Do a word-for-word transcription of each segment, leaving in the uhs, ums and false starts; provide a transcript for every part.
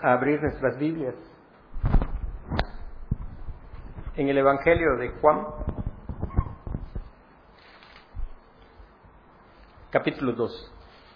a abrir nuestras Biblias en el Evangelio de Juan, capítulo dos.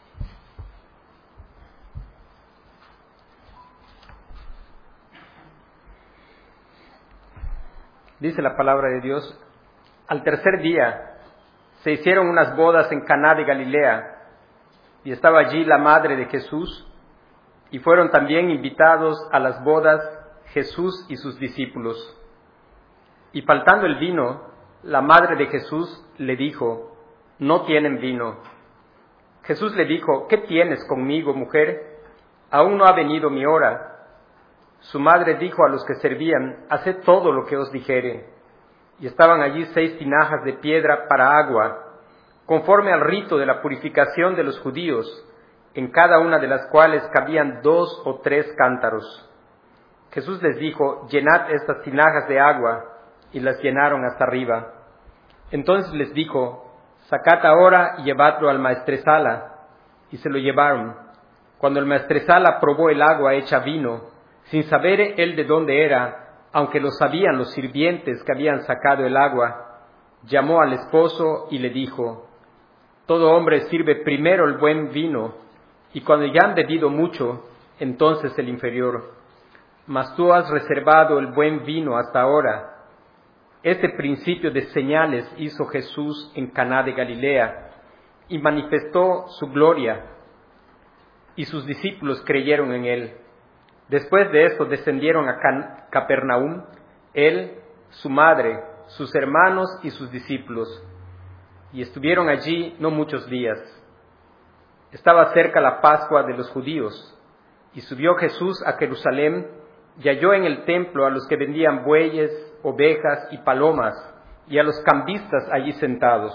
Dice la palabra de Dios: al tercer día se hicieron unas bodas en Caná de Galilea, y estaba allí la madre de Jesús, y fueron también invitados a las bodas Jesús y sus discípulos. Y faltando el vino, la madre de Jesús le dijo: no tienen vino. Jesús le dijo: ¿qué tienes conmigo, mujer? Aún no ha venido mi hora. Su madre dijo a los que servían: haced todo lo que os dijere. Y estaban allí seis tinajas de piedra para agua, conforme al rito de la purificación de los judíos, en cada una de las cuales cabían dos o tres cántaros. Jesús les dijo: llenad estas tinajas de agua, y las llenaron hasta arriba. Entonces les dijo: sacad ahora y llevadlo al maestresala. Y se lo llevaron. Cuando el maestresala probó el agua hecha vino, sin saber él de dónde era, aunque lo sabían los sirvientes que habían sacado el agua, llamó al esposo y le dijo: todo hombre sirve primero el buen vino, y cuando ya han bebido mucho, entonces el inferior. Mas tú has reservado el buen vino hasta ahora. Este principio de señales hizo Jesús en Caná de Galilea, y manifestó su gloria, y sus discípulos creyeron en él. Después de esto descendieron a Can- Capernaum, él, su madre, sus hermanos y sus discípulos, y estuvieron allí no muchos días. Estaba cerca la Pascua de los judíos, y subió Jesús a Jerusalén, y halló en el templo a los que vendían bueyes, ovejas y palomas, y a los cambistas allí sentados.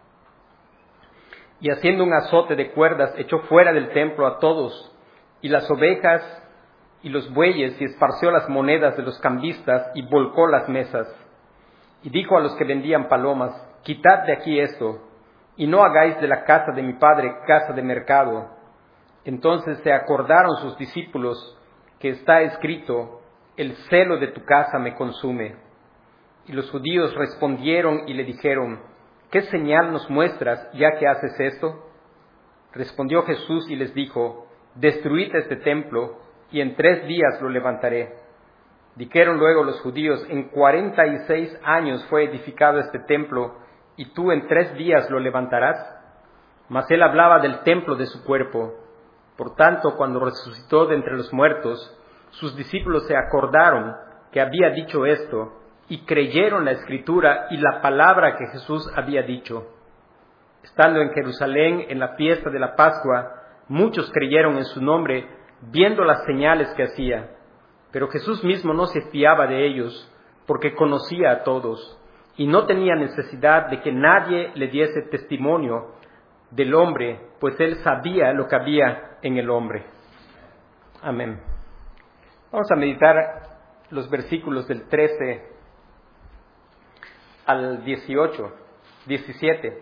Y haciendo un azote de cuerdas, echó fuera del templo a todos, y las ovejas y los bueyes, y esparció las monedas de los cambistas, y volcó las mesas. Y dijo a los que vendían palomas: quitad de aquí esto, y no hagáis de la casa de mi padre casa de mercado. Entonces se acordaron sus discípulos que está escrito: el celo de tu casa me consume. Y los judíos respondieron y le dijeron: ¿qué señal nos muestras, ya que haces esto? Respondió Jesús y les dijo: destruid este templo, y en tres días lo levantaré. Dijeron luego los judíos: en cuarenta y seis años fue edificado este templo, y tú en tres días lo levantarás. Mas él hablaba del templo de su cuerpo. Por tanto, cuando resucitó de entre los muertos, sus discípulos se acordaron que había dicho esto, y creyeron la escritura y la palabra que Jesús había dicho. Estando en Jerusalén en la fiesta de la Pascua, muchos creyeron en su nombre, viendo las señales que hacía. Pero Jesús mismo no se fiaba de ellos, porque conocía a todos, y no tenía necesidad de que nadie le diese testimonio del hombre, pues él sabía lo que había en el hombre. Amén. Vamos a meditar los versículos del trece al dieciocho, diecisiete.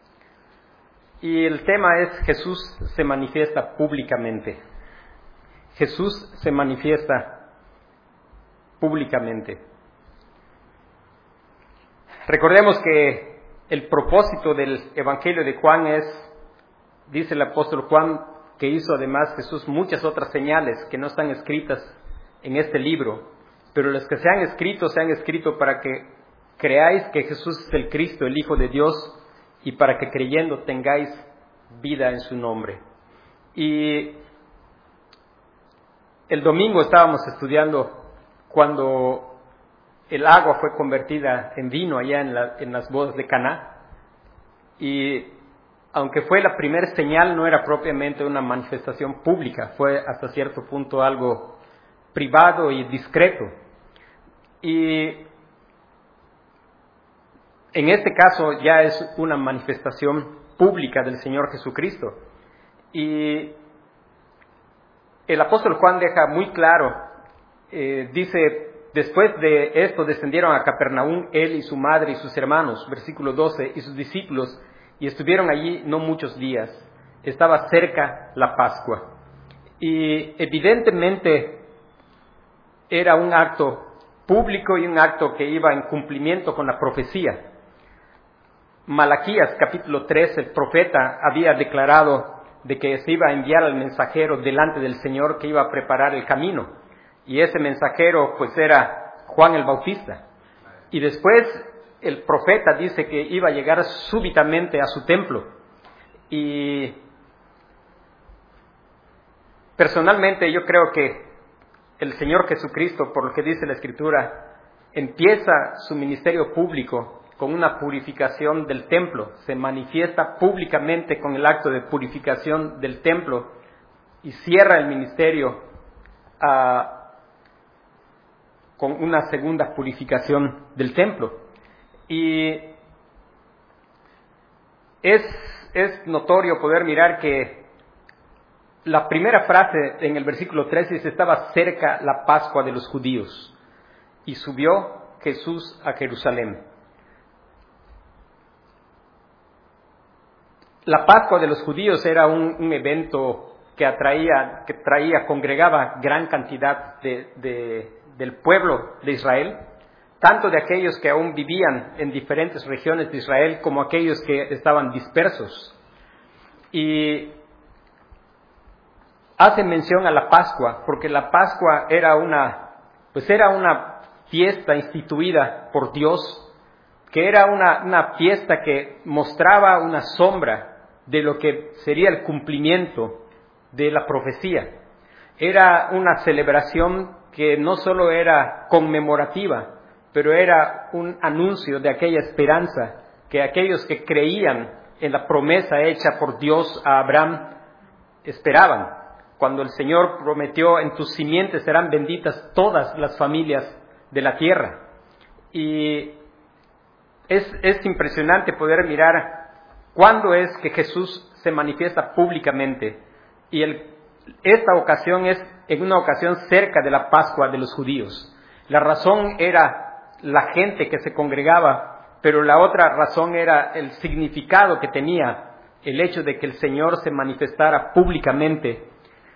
Y el tema es: Jesús se manifiesta públicamente. Jesús se manifiesta públicamente. Recordemos que el propósito del Evangelio de Juan es, dice el apóstol Juan, que hizo además Jesús muchas otras señales que no están escritas en este libro, pero las que se han escrito, se han escrito para que creáis que Jesús es el Cristo, el Hijo de Dios, y para que creyendo tengáis vida en su nombre. Y el domingo estábamos estudiando cuando el agua fue convertida en vino allá en, la, en las bodas de Caná, y aunque fue la primera señal, no era propiamente una manifestación pública, fue hasta cierto punto algo privado y discreto. Y en este caso ya es una manifestación pública del Señor Jesucristo. Y el apóstol Juan deja muy claro, eh, dice: después de esto descendieron a Capernaum él y su madre y sus hermanos, versículo doce, y sus discípulos, y estuvieron allí no muchos días. Estaba cerca la Pascua. Y evidentemente era un acto público y un acto que iba en cumplimiento con la profecía. Malaquías capítulo tres, el profeta había declarado de que se iba a enviar al mensajero delante del Señor que iba a preparar el camino. Y ese mensajero pues era Juan el Bautista. Y después el profeta dice que iba a llegar súbitamente a su templo. Y personalmente yo creo que el Señor Jesucristo, por lo que dice la Escritura, empieza su ministerio público con una purificación del templo, se manifiesta públicamente con el acto de purificación del templo y cierra el ministerio uh, con una segunda purificación del templo. Y es, es notorio poder mirar que la primera frase en el versículo trece dice: estaba cerca la Pascua de los judíos y subió Jesús a Jerusalén. La Pascua de los judíos era un, un evento que atraía, que traía, congregaba gran cantidad de, de, del pueblo de Israel, tanto de aquellos que aún vivían en diferentes regiones de Israel como aquellos que estaban dispersos. Y hace mención a la Pascua, porque la Pascua era una, pues era una fiesta instituida por Dios, que era una, una fiesta que mostraba una sombra de lo que sería el cumplimiento de la profecía. Era una celebración que no solo era conmemorativa, pero era un anuncio de aquella esperanza que aquellos que creían en la promesa hecha por Dios a Abraham esperaban. Cuando el Señor prometió: en tus simientes serán benditas todas las familias de la tierra. Y es, es impresionante poder mirar cuándo es que Jesús se manifiesta públicamente. Y el, esta ocasión es en una ocasión cerca de la Pascua de los judíos. La razón era la gente que se congregaba, pero la otra razón era el significado que tenía el hecho de que el Señor se manifestara públicamente.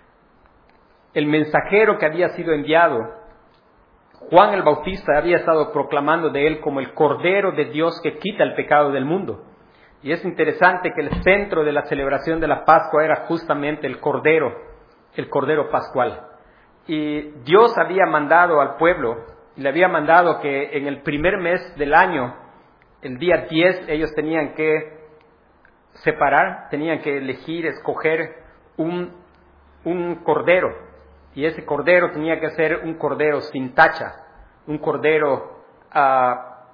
El mensajero que había sido enviado, Juan el Bautista, había estado proclamando de él como el Cordero de Dios que quita el pecado del mundo. Y es interesante que el centro de la celebración de la Pascua era justamente el Cordero, el Cordero Pascual. Y Dios había mandado al pueblo, le había mandado que en el primer mes del año, el día diez, ellos tenían que separar, tenían que elegir, escoger un, un cordero. Y ese cordero tenía que ser un cordero sin tacha, un cordero uh,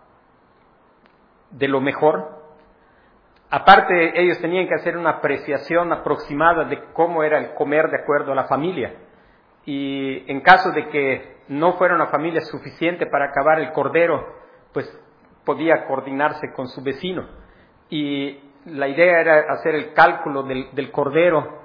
de lo mejor. Aparte, ellos tenían que hacer una apreciación aproximada de cómo era el comer de acuerdo a la familia. Y en caso de que no fuera una familia suficiente para acabar el cordero, pues podía coordinarse con su vecino. Y la idea era hacer el cálculo del, del cordero.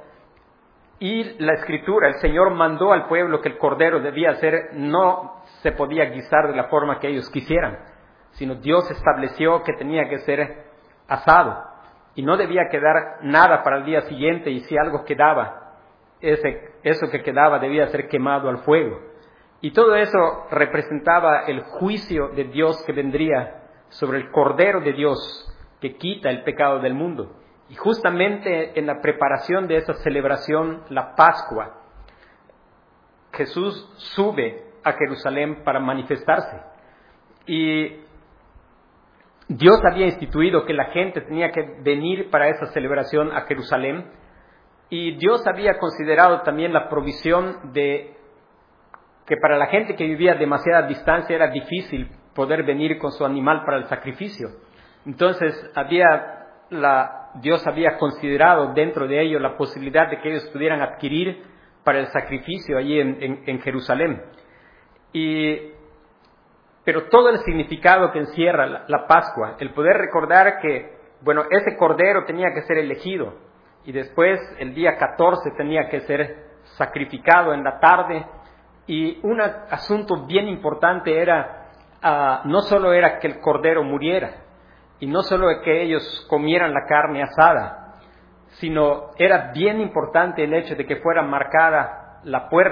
Y la Escritura, el Señor mandó al pueblo que el cordero debía ser, no se podía guisar de la forma que ellos quisieran, sino Dios estableció que tenía que ser asado. Y no debía quedar nada para el día siguiente, y si algo quedaba, ese, eso que quedaba debía ser quemado al fuego. Y todo eso representaba el juicio de Dios que vendría sobre el Cordero de Dios que quita el pecado del mundo. Y justamente en la preparación de esa celebración, la Pascua, Jesús sube a Jerusalén para manifestarse. Y Dios había instituido que la gente tenía que venir para esa celebración a Jerusalén, y Dios había considerado también la provisión de que para la gente que vivía a demasiada distancia era difícil poder venir con su animal para el sacrificio. Entonces había la, Dios había considerado dentro de ello la posibilidad de que ellos pudieran adquirir para el sacrificio allí en, en, en Jerusalén. Y Pero todo el significado que encierra la, la Pascua, el poder recordar que, bueno, ese cordero tenía que ser elegido, y después el día catorce tenía que ser sacrificado en la tarde, y un asunto bien importante era, uh, no solo era que el cordero muriera, y no solo que ellos comieran la carne asada, sino era bien importante el hecho de que fuera marcada la puerta,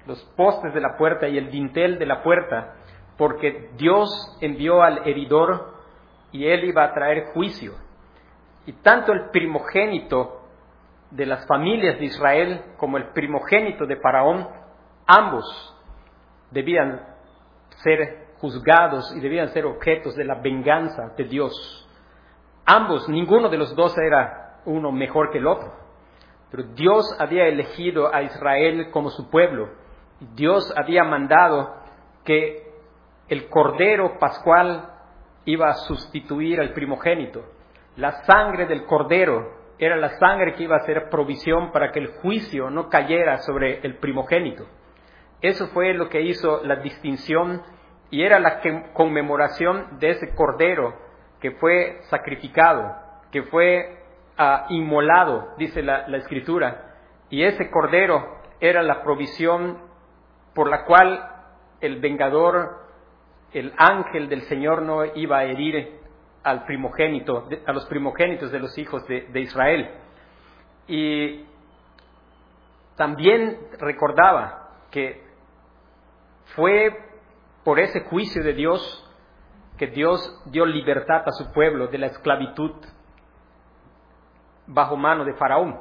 los postes de la puerta y el dintel de la puerta, porque Dios envió al heridor y él iba a traer juicio. Y tanto el primogénito de las familias de Israel como el primogénito de Faraón, ambos debían ser juzgados y debían ser objetos de la venganza de Dios. Ambos, ninguno de los dos era uno mejor que el otro, pero Dios había elegido a Israel como su pueblo. Y Dios había mandado que el cordero pascual iba a sustituir al primogénito. La sangre del cordero era la sangre que iba a hacer provisión para que el juicio no cayera sobre el primogénito. Eso fue lo que hizo la distinción y era la conmemoración de ese cordero que fue sacrificado, que fue uh, inmolado, dice la, la Escritura. Y ese cordero era la provisión por la cual el vengador, el ángel del Señor, no iba a herir al primogénito, a los primogénitos de los hijos de, de Israel. Y también recordaba que fue por ese juicio de Dios que Dios dio libertad a su pueblo de la esclavitud bajo mano de Faraón.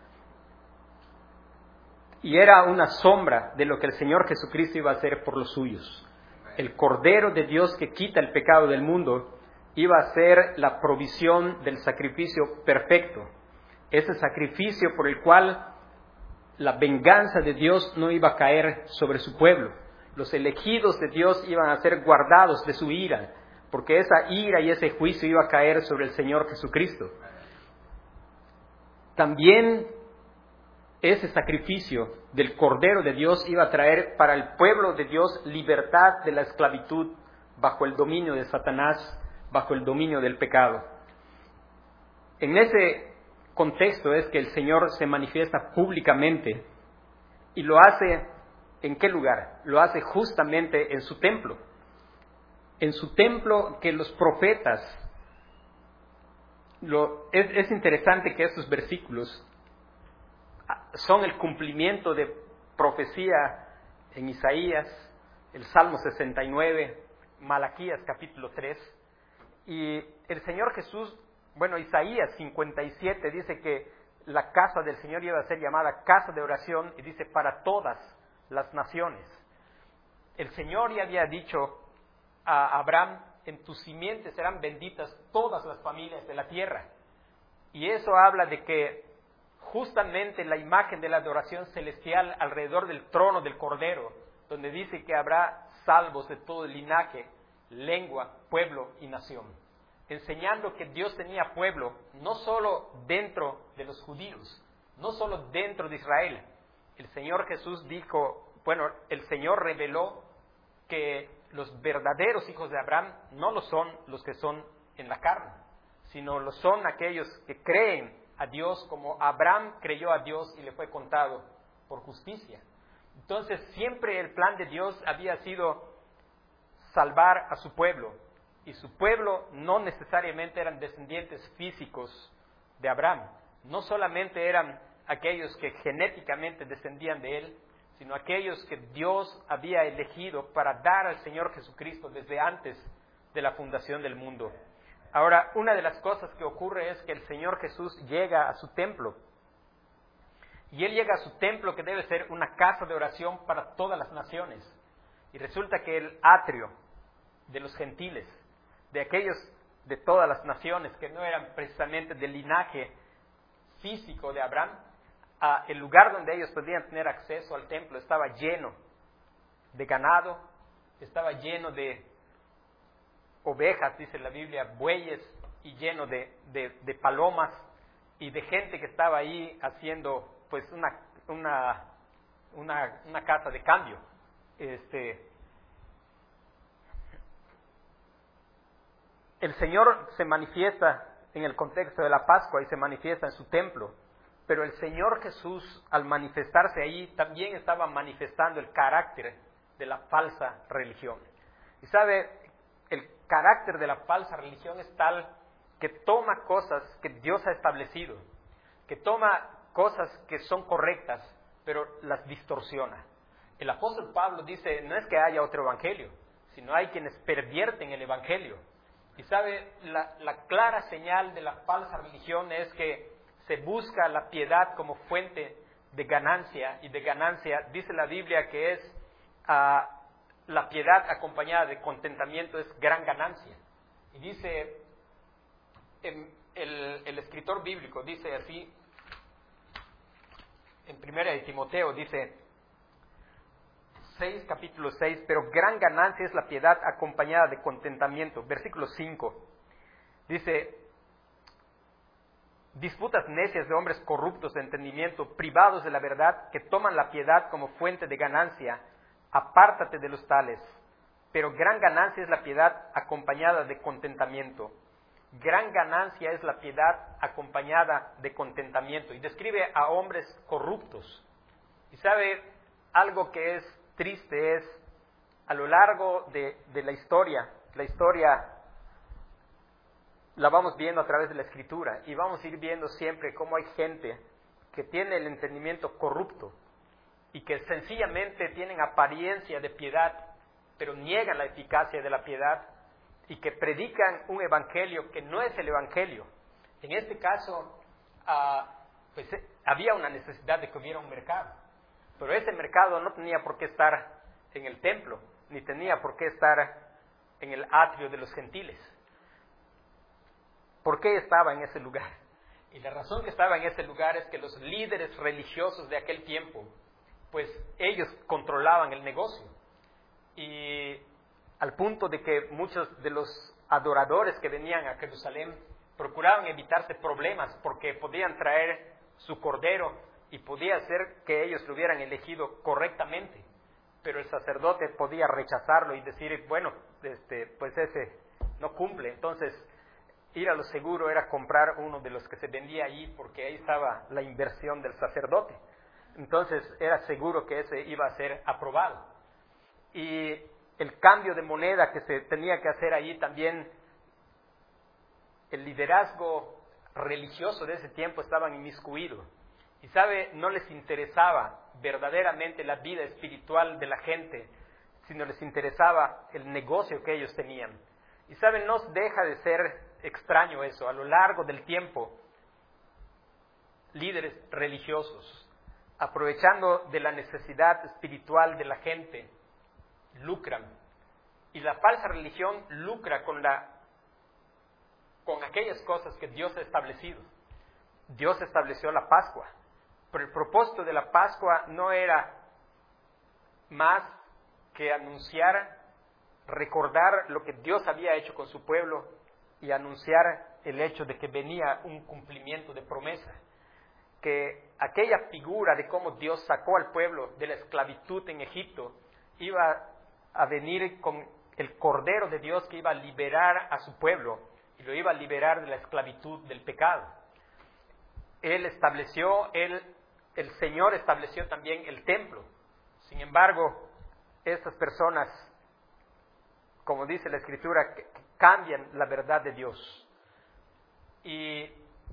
Y era una sombra de lo que el Señor Jesucristo iba a hacer por los suyos. El Cordero de Dios que quita el pecado del mundo iba a ser la provisión del sacrificio perfecto. Ese sacrificio por el cual la venganza de Dios no iba a caer sobre su pueblo. Los elegidos de Dios iban a ser guardados de su ira, porque esa ira y ese juicio iba a caer sobre el Señor Jesucristo. También ese sacrificio del Cordero de Dios iba a traer para el pueblo de Dios libertad de la esclavitud bajo el dominio de Satanás, bajo el dominio del pecado. En ese contexto es que el Señor se manifiesta públicamente y lo hace, ¿en qué lugar? Lo hace justamente en su templo. En su templo que los profetas, lo, es, es interesante que estos versículos son el cumplimiento de profecía en Isaías, el Salmo sesenta y nueve, Malaquías capítulo tres, y el Señor Jesús, bueno, Isaías cincuenta y siete dice que la casa del Señor iba a ser llamada casa de oración, y dice para todas las naciones. El Señor ya había dicho a Abraham, en tus simientes serán benditas todas las familias de la tierra, y eso habla de que justamente la imagen de la adoración celestial alrededor del trono del Cordero, donde dice que habrá salvos de todo el linaje, lengua, pueblo y nación, enseñando que Dios tenía pueblo no solo dentro de los judíos, no solo dentro de Israel. El Señor Jesús dijo, bueno, el Señor reveló que los verdaderos hijos de Abraham no lo son los que son en la carne, sino lo son aquellos que creen a Dios como Abraham creyó a Dios y le fue contado por justicia. Entonces siempre el plan de Dios había sido salvar a su pueblo, y su pueblo no necesariamente eran descendientes físicos de Abraham, no solamente eran aquellos que genéticamente descendían de él, sino aquellos que Dios había elegido para dar al Señor Jesucristo desde antes de la fundación del mundo. Ahora, una de las cosas que ocurre es que el Señor Jesús llega a su templo, y Él llega a su templo que debe ser una casa de oración para todas las naciones, y resulta que el atrio de los gentiles, de aquellos de todas las naciones que no eran precisamente del linaje físico de Abraham, a el lugar donde ellos podían tener acceso al templo estaba lleno de ganado, estaba lleno de ovejas, dice la Biblia, bueyes, y lleno de, de, de palomas y de gente que estaba ahí haciendo pues una, una, una, una casa de cambio. Este, el Señor se manifiesta en el contexto de la Pascua y se manifiesta en su templo, pero el Señor Jesús, al manifestarse ahí, también estaba manifestando el carácter de la falsa religión. Y sabe, el carácter de la falsa religión es tal que toma cosas que Dios ha establecido, que toma cosas que son correctas, pero las distorsiona. el apóstol Pablo dice, no es que haya otro evangelio, sino hay quienes pervierten el evangelio. Y sabe, la, la clara señal de la falsa religión es que se busca la piedad como fuente de ganancia, y de ganancia dice la Biblia que es uh, la piedad acompañada de contentamiento es gran ganancia. Y dice, en, el, el escritor bíblico dice así, en Primera de Timoteo dice, seis, capítulo seis, pero gran ganancia es la piedad acompañada de contentamiento. Versículo cinco, dice, disputas necias de hombres corruptos de entendimiento, privados de la verdad, que toman la piedad como fuente de ganancia, apártate de los tales. Pero gran ganancia es la piedad acompañada de contentamiento. Gran ganancia es la piedad acompañada de contentamiento. Y describe a hombres corruptos. Y sabe, algo que es triste es, a lo largo de, de la historia, la historia la vamos viendo a través de la Escritura, y vamos a ir viendo siempre cómo hay gente que tiene el entendimiento corrupto, y que sencillamente tienen apariencia de piedad, pero niegan la eficacia de la piedad, y que predican un evangelio que no es el evangelio. En este caso, uh, pues eh, había una necesidad de que hubiera un mercado, pero ese mercado no tenía por qué estar en el templo, ni tenía por qué estar en el atrio de los gentiles. ¿Por qué estaba en ese lugar? Y la razón que estaba en ese lugar es que los líderes religiosos de aquel tiempo, pues ellos controlaban el negocio. Y al punto de que muchos de los adoradores que venían a Jerusalén procuraban evitarse problemas porque podían traer su cordero y podía ser que ellos lo hubieran elegido correctamente, pero el sacerdote podía rechazarlo y decir, bueno, este, pues ese no cumple. Entonces, ir a lo seguro era comprar uno de los que se vendía allí, porque ahí estaba la inversión del sacerdote. Entonces, era seguro que ese iba a ser aprobado. Y el cambio de moneda que se tenía que hacer allí también, el liderazgo religioso de ese tiempo estaban inmiscuidos. Y sabe, no les interesaba verdaderamente la vida espiritual de la gente, sino les interesaba el negocio que ellos tenían. Y sabe, no deja de ser extraño eso. A lo largo del tiempo, líderes religiosos, aprovechando de la necesidad espiritual de la gente, lucran. Y la falsa religión lucra con, la, con aquellas cosas que Dios ha establecido. Dios estableció la Pascua, pero el propósito de la Pascua no era más que anunciar, recordar lo que Dios había hecho con su pueblo y anunciar el hecho de que venía un cumplimiento de promesa, que aquella figura de cómo Dios sacó al pueblo de la esclavitud en Egipto iba a venir con el Cordero de Dios que iba a liberar a su pueblo y lo iba a liberar de la esclavitud del pecado. Él estableció, él, el Señor estableció también el templo. Sin embargo, estas personas, como dice la Escritura, cambian la verdad de Dios. Y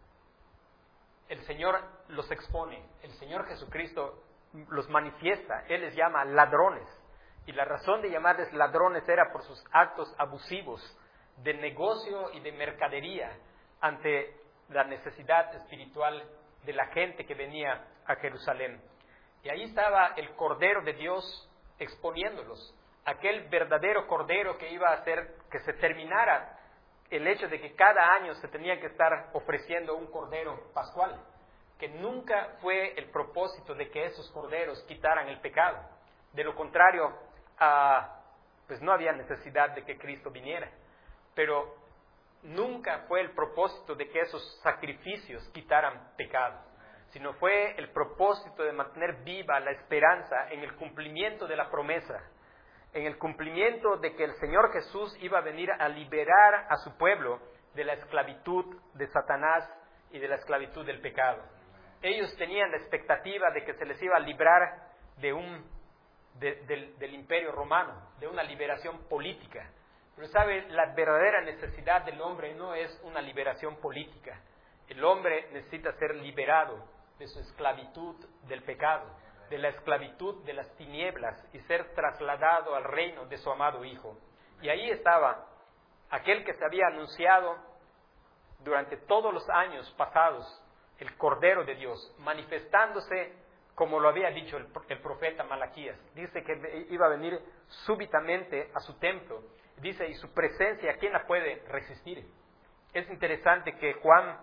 el Señor los expone, el Señor Jesucristo los manifiesta, Él les llama ladrones. Y la razón de llamarles ladrones era por sus actos abusivos de negocio y de mercadería ante la necesidad espiritual de la gente que venía a Jerusalén. Y ahí estaba el Cordero de Dios exponiéndolos, aquel verdadero Cordero que iba a hacer que se terminara el hecho de que cada año se tenía que estar ofreciendo un Cordero pascual, que nunca fue el propósito de que esos corderos quitaran el pecado. De lo contrario, ah, pues no había necesidad de que Cristo viniera. Pero nunca fue el propósito de que esos sacrificios quitaran pecado, sino fue el propósito de mantener viva la esperanza en el cumplimiento de la promesa, en el cumplimiento de que el Señor Jesús iba a venir a liberar a su pueblo de la esclavitud de Satanás y de la esclavitud del pecado. Ellos tenían la expectativa de que se les iba a librar de un, de, del, del imperio romano, de una liberación política. Pero sabe, la verdadera necesidad del hombre no es una liberación política. El hombre necesita ser liberado de su esclavitud del pecado. de la esclavitud de las tinieblas y ser trasladado al reino de su amado Hijo. Y ahí estaba aquel que se había anunciado durante todos los años pasados, el Cordero de Dios, manifestándose como lo había dicho el, el profeta Malaquías. Dice que iba a venir súbitamente a su templo. Dice, y su presencia, ¿quién la puede resistir? Es interesante que Juan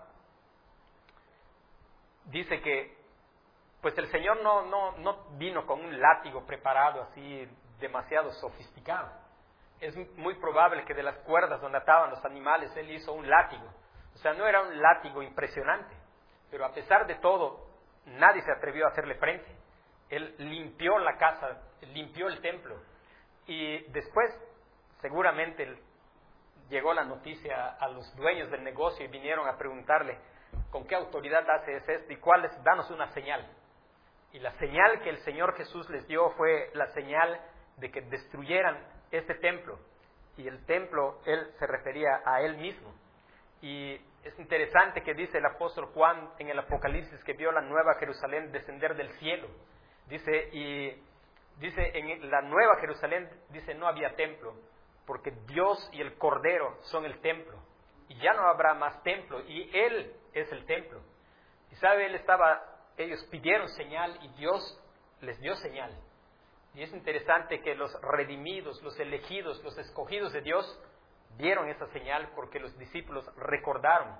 dice que pues el Señor no, no, no vino con un látigo preparado así demasiado sofisticado. Es muy probable que de las cuerdas donde ataban los animales Él hizo un látigo. O sea, no era un látigo impresionante, pero a pesar de todo, nadie se atrevió a hacerle frente. Él limpió la casa, limpió el templo. Y después, seguramente, llegó la noticia a los dueños del negocio y vinieron a preguntarle, ¿con qué autoridad haces esto? ¿Y cuál es? Danos una señal. Y la señal que el Señor Jesús les dio fue la señal de que destruyeran este templo. Y el templo, Él se refería a Él mismo. Y es interesante que dice el apóstol Juan en el Apocalipsis que vio la nueva Jerusalén descender del cielo. Dice, y dice en la nueva Jerusalén, dice, no había templo, porque Dios y el Cordero son el templo. Y ya no habrá más templo, y Él es el templo. Y sabe, Él estaba, ellos pidieron señal y Dios les dio señal. Y es interesante que los redimidos, los elegidos, los escogidos de Dios vieron esa señal porque los discípulos recordaron.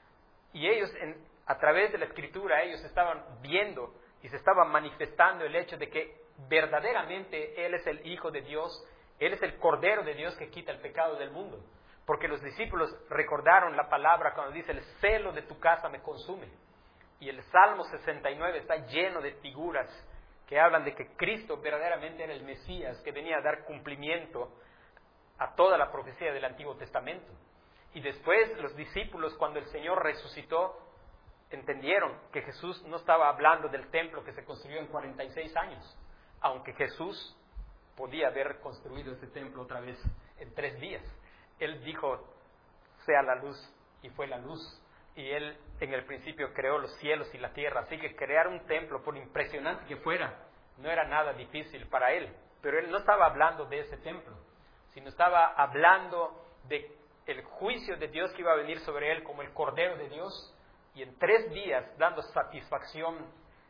Y ellos, en, a través de la Escritura, ellos estaban viendo y se estaban manifestando el hecho de que verdaderamente Él es el Hijo de Dios, Él es el Cordero de Dios que quita el pecado del mundo. Porque los discípulos recordaron la palabra cuando dice, el celo de tu casa me consume. Y el Salmo sesenta y nueve está lleno de figuras que hablan de que Cristo verdaderamente era el Mesías que venía a dar cumplimiento a toda la profecía del Antiguo Testamento. Y después los discípulos, cuando el Señor resucitó, entendieron que Jesús no estaba hablando del templo que se construyó en cuarenta y seis años, aunque Jesús podía haber construido ese templo otra vez en tres días. Él dijo, sea la luz, y fue la luz. Y Él en el principio creó los cielos y la tierra, así que crear un templo, por impresionante que fuera, no era nada difícil para Él. Pero Él no estaba hablando de ese templo, sino estaba hablando de el juicio de Dios que iba a venir sobre Él como el Cordero de Dios, y en tres días, dando satisfacción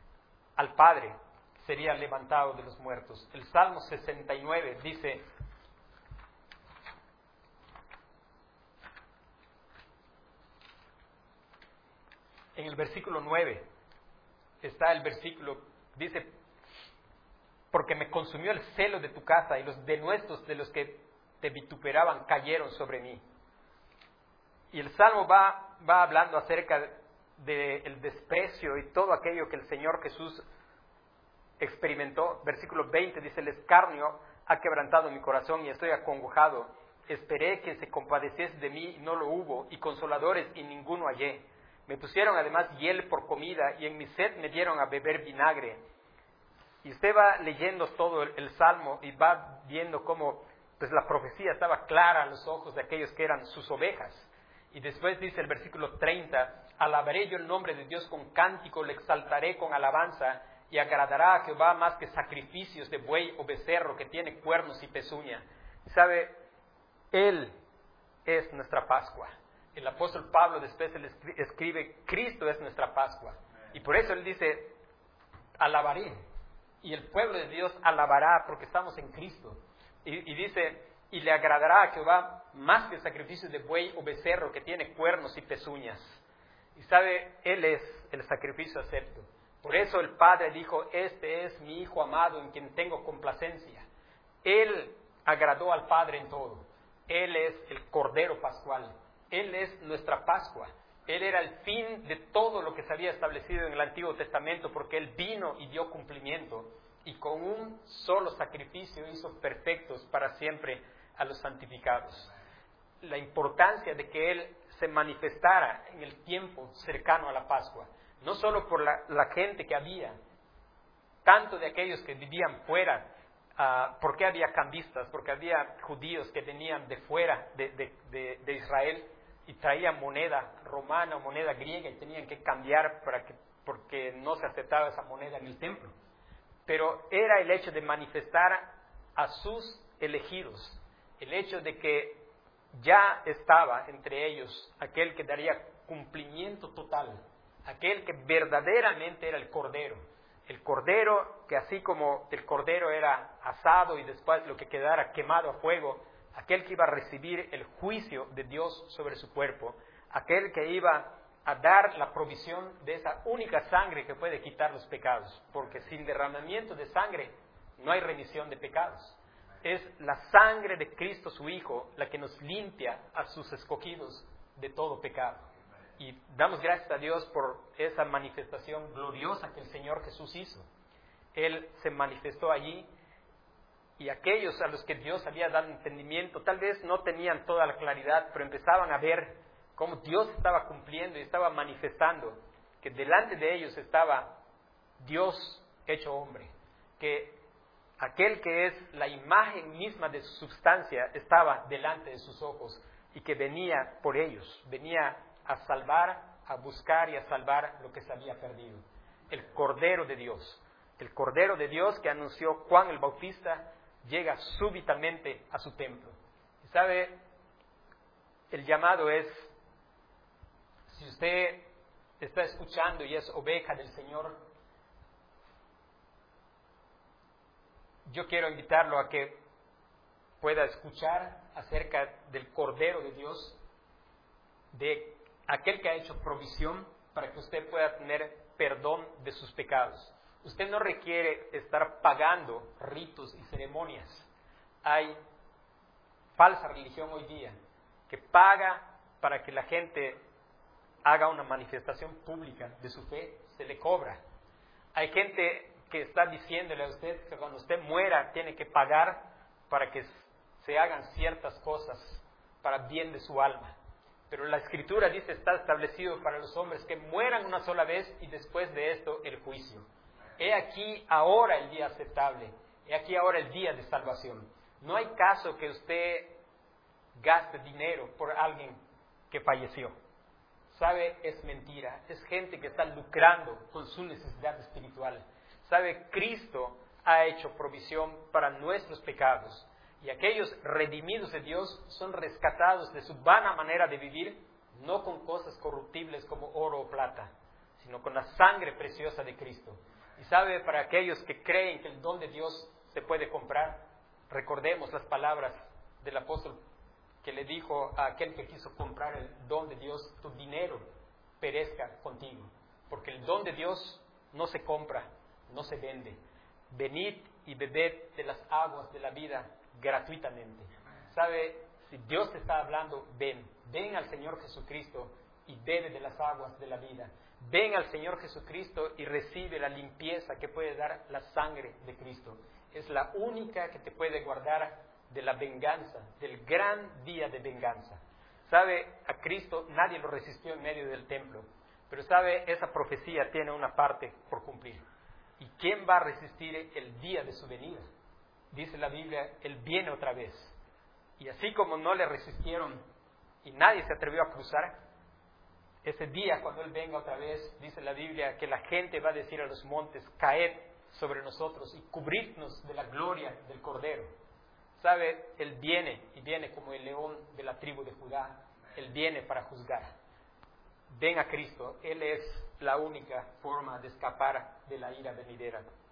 al Padre, sería levantado de los muertos. El Salmo sesenta y nueve dice, en el versículo nueve, está el versículo, dice, porque me consumió el celo de tu casa y los denuestos de los que te vituperaban cayeron sobre mí. Y el Salmo va, va hablando acerca del desprecio y todo aquello que el Señor Jesús experimentó. Versículo veinte dice, el escarnio ha quebrantado mi corazón y estoy acongojado. Esperé que se compadeciese de mí y no lo hubo, y consoladores y ninguno hallé. Me pusieron además hiel por comida y en mi sed me dieron a beber vinagre. Y usted va leyendo todo el, el Salmo y va viendo cómo pues, la profecía estaba clara a los ojos de aquellos que eran sus ovejas. Y después dice el versículo treinta, alabaré yo el nombre de Dios con cántico, le exaltaré con alabanza, y agradará a Jehová más que sacrificios de buey o becerro que tiene cuernos y pezuña. ¿Sabe? Él es nuestra Pascua. El apóstol Pablo después él escribe, Cristo es nuestra Pascua. Y por eso él dice, alabaré. Y el pueblo de Dios alabará porque estamos en Cristo. Y, y dice, y le agradará a Jehová más que sacrificios de buey o becerro que tiene cuernos y pezuñas. Y sabe, Él es el sacrificio acepto. Por eso el Padre dijo, este es mi Hijo amado en quien tengo complacencia. Él agradó al Padre en todo. Él es el Cordero Pascual. Él es nuestra Pascua. Él era el fin de todo lo que se había establecido en el Antiguo Testamento, porque Él vino y dio cumplimiento. Y con un solo sacrificio hizo perfectos para siempre a los santificados. La importancia de que Él se manifestara en el tiempo cercano a la Pascua. No solo por la, la gente que había, tanto de aquellos que vivían fuera. Uh, ¿Por qué había cambistas? Porque había judíos que venían de fuera de, de, de, de Israel y traían moneda romana o moneda griega y tenían que cambiar para que, porque no se aceptaba esa moneda en el templo. pero era el hecho de manifestar a sus elegidos, el hecho de que ya estaba entre ellos aquel que daría cumplimiento total, aquel que verdaderamente era el Cordero, el Cordero que así como el Cordero era asado y después lo que quedara quemado a fuego, aquel que iba a recibir el juicio de Dios sobre su cuerpo, aquel que iba a dar la provisión de esa única sangre que puede quitar los pecados, porque sin derramamiento de sangre no hay remisión de pecados. Es la sangre de Cristo su Hijo la que nos limpia a sus escogidos de todo pecado. Y damos gracias a Dios por esa manifestación gloriosa que el Señor Jesús hizo. Él se manifestó allí y aquellos a los que Dios había dado entendimiento tal vez no tenían toda la claridad, pero empezaban a ver cómo Dios estaba cumpliendo y estaba manifestando que delante de ellos estaba Dios hecho hombre, que aquel que es la imagen misma de su substancia estaba delante de sus ojos y que venía por ellos, venía a salvar, a buscar y a salvar lo que se había perdido. El Cordero de Dios, el Cordero de Dios que anunció Juan el Bautista, llega súbitamente a su templo. Y sabe, el llamado es, si usted está escuchando y es oveja del Señor, yo quiero invitarlo a que pueda escuchar acerca del Cordero de Dios, de aquel que ha hecho provisión para que usted pueda tener perdón de sus pecados. Usted no requiere estar pagando ritos y ceremonias. Hay falsa religión hoy día que paga para que la gente haga una manifestación pública de su fe, se le cobra. Hay gente que está diciéndole a usted que cuando usted muera tiene que pagar para que se hagan ciertas cosas para bien de su alma. Pero la Escritura dice, está establecido para los hombres que mueran una sola vez y después de esto el juicio. He aquí ahora el día aceptable, he aquí ahora el día de salvación. No hay caso que usted gaste dinero por alguien que falleció. Sabe, es mentira, es gente que está lucrando con su necesidad espiritual. Sabe, Cristo ha hecho provisión para nuestros pecados. Y aquellos redimidos de Dios son rescatados de su vana manera de vivir, no con cosas corruptibles como oro o plata, sino con la sangre preciosa de Cristo. Y sabe, para aquellos que creen que el don de Dios se puede comprar, recordemos las palabras del apóstol que le dijo a aquel que quiso comprar el don de Dios: tu dinero perezca contigo, porque el don de Dios no se compra, no se vende. Venid y bebed de las aguas de la vida gratuitamente. ¿Sabe? Si Dios te está hablando, ven, ven al Señor Jesucristo y bebe de las aguas de la vida. Ven al Señor Jesucristo y recibe la limpieza que puede dar la sangre de Cristo. Es la única que te puede guardar de la venganza, del gran día de venganza. ¿Sabe? A Cristo nadie lo resistió en medio del templo, pero ¿sabe? Esa profecía tiene una parte por cumplir. ¿Y quién va a resistir el día de su venida? Dice la Biblia, Él viene otra vez. Y así como no le resistieron y nadie se atrevió a cruzar, ese día cuando Él venga otra vez, dice la Biblia, que la gente va a decir a los montes: caed sobre nosotros y cubridnos de la gloria del Cordero. ¿Sabe? Él viene y viene como el león de la tribu de Judá. Él viene para juzgar. Ven a Cristo, Él es la única forma de escapar de la ira venidera.